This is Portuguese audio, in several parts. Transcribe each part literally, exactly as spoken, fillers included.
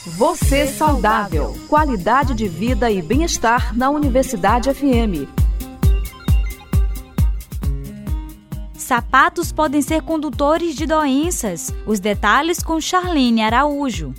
Você saudável. Qualidade de vida e bem-estar na Universidade F M. Sapatos podem ser condutores de doenças. Os detalhes com Charlene Araújo.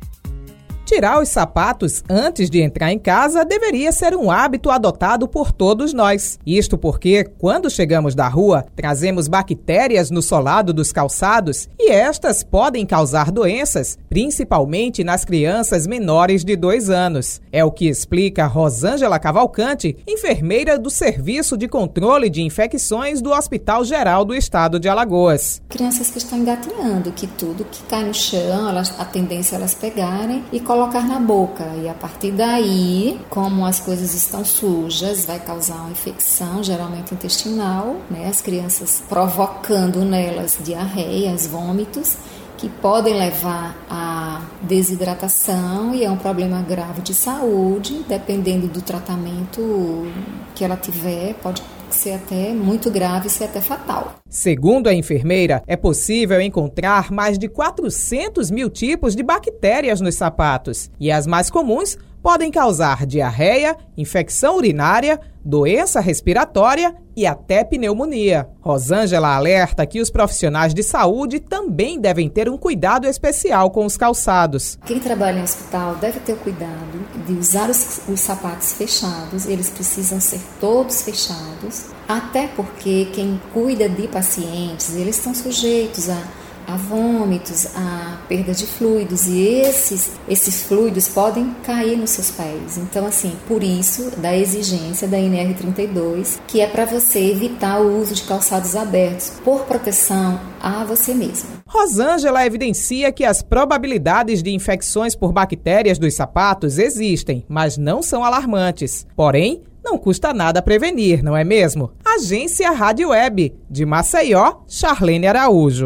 Tirar os sapatos antes de entrar em casa deveria ser um hábito adotado por todos nós. Isto porque, quando chegamos da rua, trazemos bactérias no solado dos calçados e estas podem causar doenças, principalmente nas crianças menores de dois anos. É o que explica Rosângela Cavalcante, enfermeira do Serviço de Controle de Infecções do Hospital Geral do Estado de Alagoas. Crianças que estão engatinhando, que tudo que cai no chão, elas, a tendência é elas pegarem e colocar na boca, e a partir daí, como as coisas estão sujas, vai causar uma infecção, geralmente intestinal, né? As crianças provocando nelas diarreias, vômitos, que podem levar à desidratação, e é um problema grave de saúde, dependendo do tratamento que ela tiver, pode ser até muito grave, ser até fatal. Segundo a enfermeira, é possível encontrar mais de quatrocentos mil tipos de bactérias nos sapatos, e as mais comuns podem causar diarreia, infecção urinária, doença respiratória e até pneumonia. Rosângela alerta que os profissionais de saúde também devem ter um cuidado especial com os calçados. Quem trabalha em hospital deve ter o cuidado de usar os, os sapatos fechados, eles precisam ser todos fechados, até porque quem cuida de pacientes, eles estão sujeitos a a vômitos, a perda de fluidos, e esses, esses fluidos podem cair nos seus pés. Então, assim, por isso, da exigência da N R trinta e dois, que é para você evitar o uso de calçados abertos, por proteção a você mesmo. Rosângela evidencia que as probabilidades de infecções por bactérias dos sapatos existem, mas não são alarmantes. Porém, não custa nada prevenir, não é mesmo? Agência Rádio Web, de Maceió, Charlene Araújo.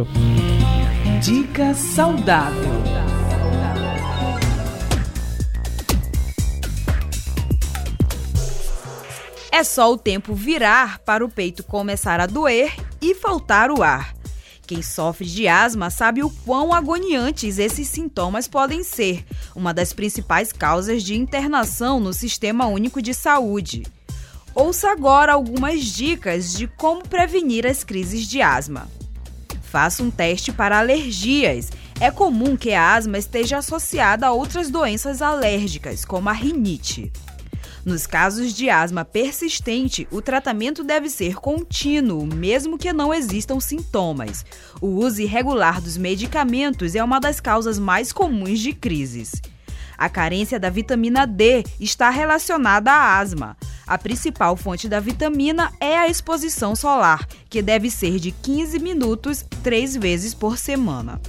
Dica saudável. É só o tempo virar para o peito começar a doer e faltar o ar. Quem sofre de asma sabe o quão agoniantes esses sintomas podem ser, uma das principais causas de internação no Sistema Único de Saúde. Ouça agora algumas dicas de como prevenir as crises de asma. Faça um teste para alergias. É comum que a asma esteja associada a outras doenças alérgicas, como a rinite. Nos casos de asma persistente, o tratamento deve ser contínuo, mesmo que não existam sintomas. O uso irregular dos medicamentos é uma das causas mais comuns de crises. A carência da vitamina D está relacionada à asma. A principal fonte da vitamina é a exposição solar, que deve ser de quinze minutos, três vezes por semana.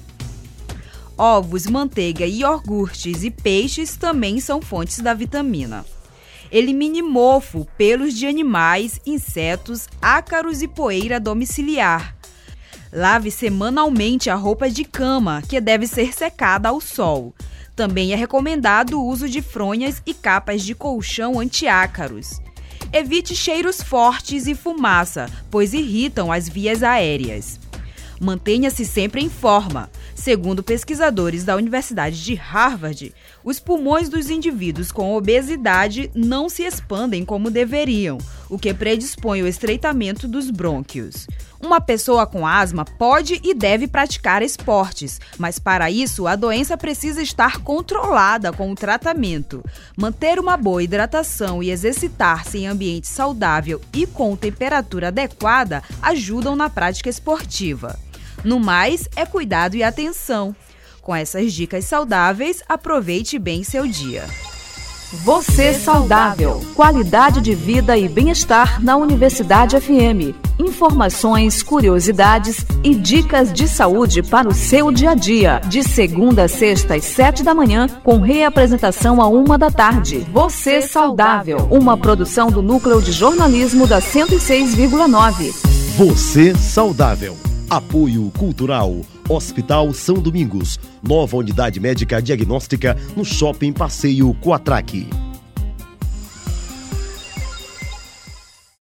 Ovos, manteiga, iogurtes e peixes também são fontes da vitamina. Elimine mofo, pelos de animais, insetos, ácaros e poeira domiciliar. Lave semanalmente a roupa de cama, que deve ser secada ao sol. Também é recomendado o uso de fronhas e capas de colchão antiácaros. Evite cheiros fortes e fumaça, pois irritam as vias aéreas. Mantenha-se sempre em forma. Segundo pesquisadores da Universidade de Harvard, os pulmões dos indivíduos com obesidade não se expandem como deveriam, o que predispõe ao estreitamento dos brônquios. Uma pessoa com asma pode e deve praticar esportes, mas para isso a doença precisa estar controlada com o tratamento. Manter uma boa hidratação e exercitar-se em ambiente saudável e com temperatura adequada ajudam na prática esportiva. No mais, é cuidado e atenção. Com essas dicas saudáveis, aproveite bem seu dia. Você saudável. Qualidade de vida e bem-estar na Universidade F M. Informações, curiosidades e dicas de saúde para o seu dia a dia. De segunda a sexta às sete da manhã, com reapresentação à uma da tarde. Você saudável. Uma produção do Núcleo de Jornalismo da cento e seis vírgula nove. Você saudável. Apoio Cultural. Hospital São Domingos. Nova unidade médica diagnóstica no Shopping Passeio Coatraque.